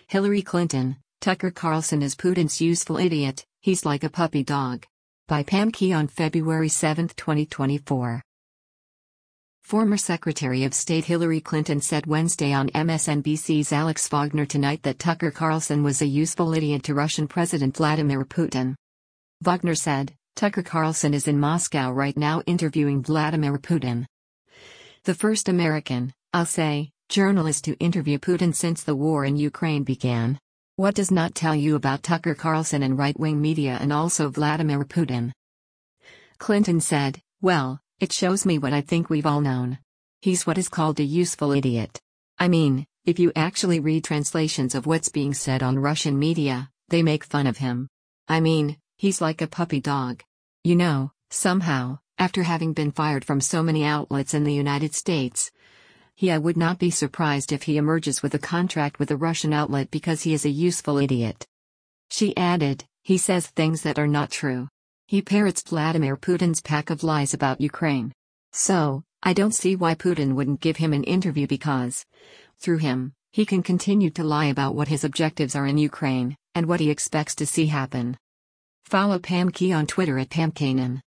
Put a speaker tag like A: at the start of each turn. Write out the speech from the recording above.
A: Hillary Clinton, Tucker Carlson is Putin's useful idiot, he's like a puppy dog. By Pam Key on February 7, 2024. Former Secretary of State Hillary Clinton said Wednesday on MSNBC's Alex Wagner Tonight that Tucker Carlson was a useful idiot to Russian President Vladimir Putin. Wagner said, Tucker Carlson is in Moscow right now interviewing Vladimir Putin. The first American, I'll say, journalist to interview Putin since the war in Ukraine began. What does not tell you about Tucker Carlson and right-wing media and also Vladimir Putin? Clinton said, well, it shows me what I think we've all known. He's what is called a useful idiot. I mean, if you actually read translations of what's being said on Russian media, they make fun of him. I mean, he's like a puppy dog. You know, somehow, after having been fired from so many outlets in the United States, I would not be surprised if he emerges with a contract with a Russian outlet because he is a useful idiot. She added, he says things that are not true. He parrots Vladimir Putin's pack of lies about Ukraine. So, I don't see why Putin wouldn't give him an interview because, through him, he can continue to lie about what his objectives are in Ukraine, and what he expects to see happen. Follow Pam Key on Twitter at PamKanan.